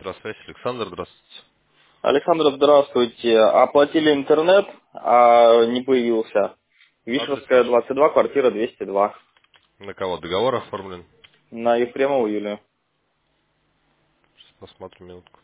Здравствуйте, Александр, здравствуйте. Александр, здравствуйте. Оплатили интернет, а не появился. Адрес Вишерская, ваш? 22, квартира 202. На кого договор оформлен? На Ефремову Юлию. Сейчас посмотрим минутку.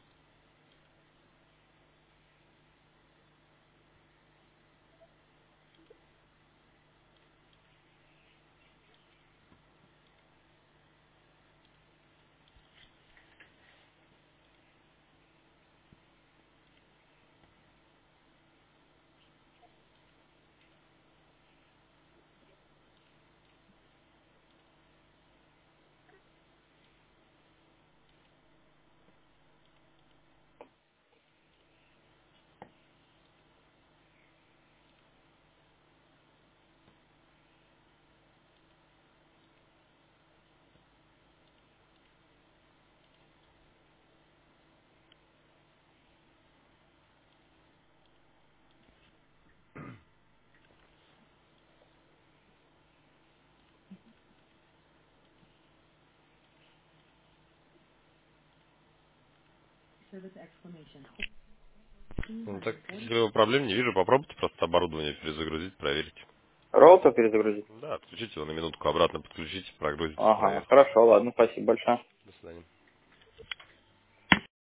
Ну, так, если проблем не вижу, попробуйте просто оборудование перезагрузить, проверить. Роутер перезагрузить? Да, отключите его на минутку, обратно подключите, прогрузите, Ага, проверьте. хорошо, ладно, спасибо большое. До свидания.